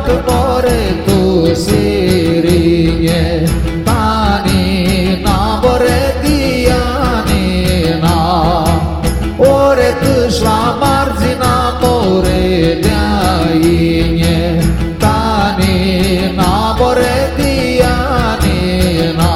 more tu sirine tani na more diani na ore câși la marginea more de-aine tani na more diani na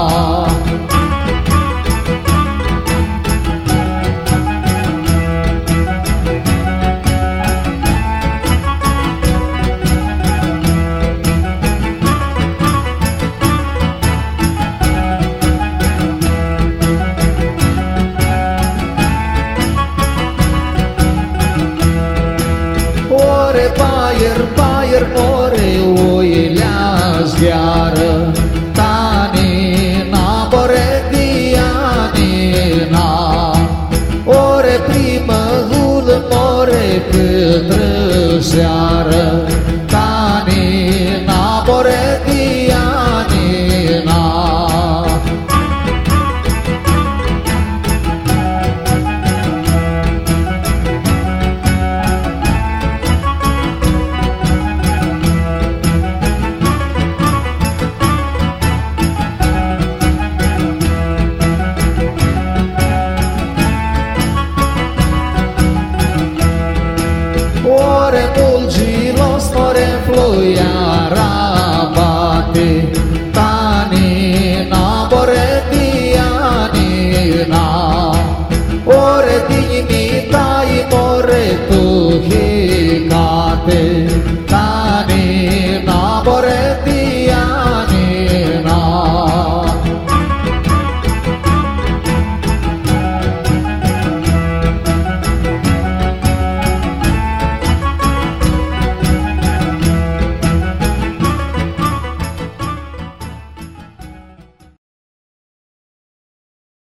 Bayer more oileaș gheară tani na more diani na ore primă hul more pândrășeară tani na more diani na ore mulgilos ore floiara bate tani na more diani na ore dignitai more tu hicate